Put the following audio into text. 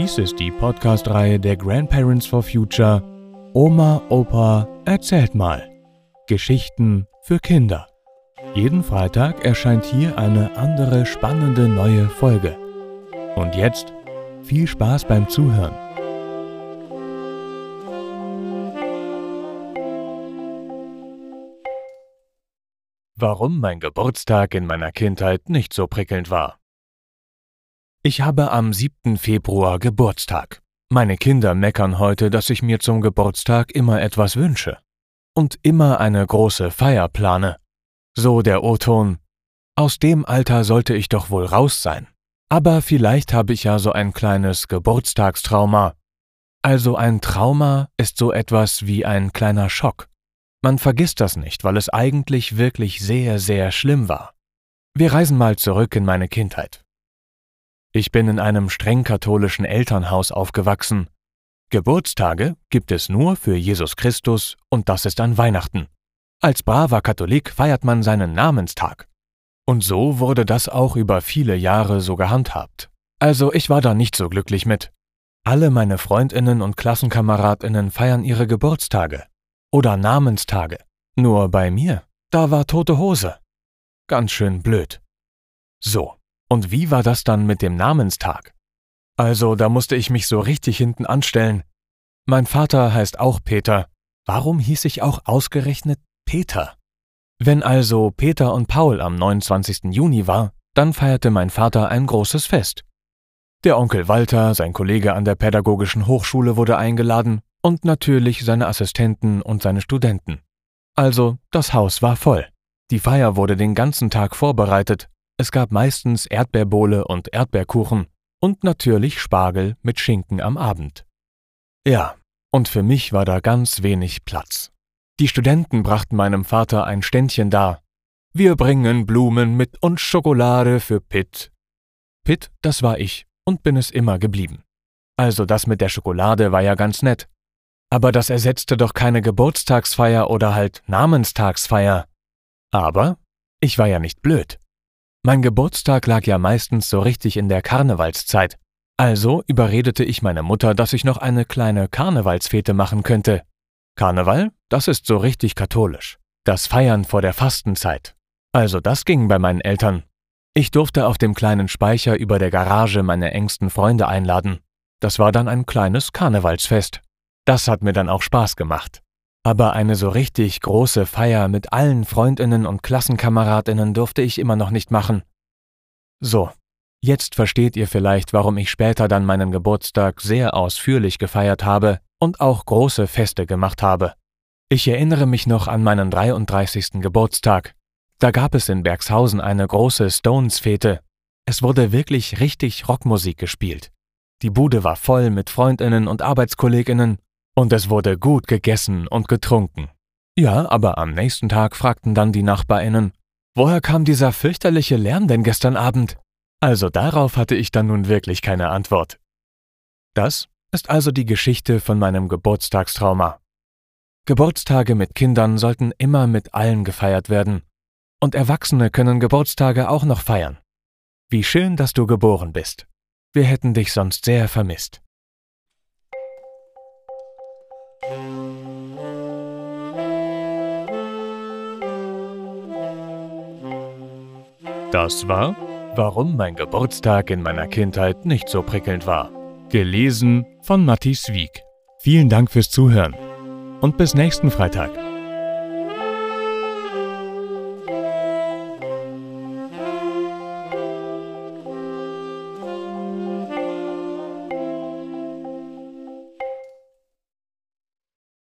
Dies ist die Podcast-Reihe der Grandparents for Future Oma, Opa, erzählt mal. Geschichten für Kinder. Jeden Freitag erscheint hier eine andere spannende neue Folge. Und jetzt viel Spaß beim Zuhören. Warum mein Geburtstag in meiner Kindheit nicht so prickelnd war. Ich habe am 7. Februar Geburtstag. Meine Kinder meckern heute, dass ich mir zum Geburtstag immer etwas wünsche und immer eine große Feier plane. So der O-Ton: Aus dem Alter sollte ich doch wohl raus sein. Aber vielleicht habe ich ja so ein kleines Geburtstagstrauma. Also ein Trauma ist so etwas wie ein kleiner Schock. Man vergisst das nicht, weil es eigentlich wirklich sehr, sehr schlimm war. Wir reisen mal zurück in meine Kindheit. Ich bin in einem streng katholischen Elternhaus aufgewachsen. Geburtstage gibt es nur für Jesus Christus und das ist an Weihnachten. Als braver Katholik feiert man seinen Namenstag. Und so wurde das auch über viele Jahre so gehandhabt. Also ich war da nicht so glücklich mit. Alle meine Freundinnen und Klassenkameradinnen feiern ihre Geburtstage oder Namenstage. Nur bei mir, da war tote Hose. Ganz schön blöd. So. Und wie war das dann mit dem Namenstag? Also, da musste ich mich so richtig hinten anstellen. Mein Vater heißt auch Peter. Warum hieß ich auch ausgerechnet Peter? Wenn also Peter und Paul am 29. Juni war, dann feierte mein Vater ein großes Fest. Der Onkel Walter, sein Kollege an der Pädagogischen Hochschule, wurde eingeladen und natürlich seine Assistenten und seine Studenten. Also, das Haus war voll. Die Feier wurde den ganzen Tag vorbereitet. Es gab meistens Erdbeerbohle und Erdbeerkuchen und natürlich Spargel mit Schinken am Abend. Ja, und für mich war da ganz wenig Platz. Die Studenten brachten meinem Vater ein Ständchen dar. Wir bringen Blumen mit und Schokolade für Pitt. Pitt, das war ich und bin es immer geblieben. Also das mit der Schokolade war ja ganz nett. Aber das ersetzte doch keine Geburtstagsfeier oder halt Namenstagsfeier. Aber ich war ja nicht blöd. Mein Geburtstag lag ja meistens so richtig in der Karnevalszeit. Also überredete ich meine Mutter, dass ich noch eine kleine Karnevalsfete machen könnte. Karneval, das ist so richtig katholisch. Das Feiern vor der Fastenzeit. Also das ging bei meinen Eltern. Ich durfte auf dem kleinen Speicher über der Garage meine engsten Freunde einladen. Das war dann ein kleines Karnevalsfest. Das hat mir dann auch Spaß gemacht. Aber eine so richtig große Feier mit allen Freundinnen und Klassenkameradinnen durfte ich immer noch nicht machen. So, jetzt versteht ihr vielleicht, warum ich später dann meinen Geburtstag sehr ausführlich gefeiert habe und auch große Feste gemacht habe. Ich erinnere mich noch an meinen 33. Geburtstag. Da gab es in Bergshausen eine große Stones-Fete. Es wurde wirklich richtig Rockmusik gespielt. Die Bude war voll mit Freundinnen und Arbeitskolleginnen. Und es wurde gut gegessen und getrunken. Ja, aber am nächsten Tag fragten dann die NachbarInnen: Woher kam dieser fürchterliche Lärm denn gestern Abend? Also darauf hatte ich dann nun wirklich keine Antwort. Das ist also die Geschichte von meinem Geburtstagstrauma. Geburtstage mit Kindern sollten immer mit allen gefeiert werden. Und Erwachsene können Geburtstage auch noch feiern. Wie schön, dass du geboren bist. Wir hätten dich sonst sehr vermisst. Das war Warum mein Geburtstag in meiner Kindheit nicht so prickelnd war. Gelesen von Matthias Wieck. Vielen Dank fürs Zuhören und bis nächsten Freitag.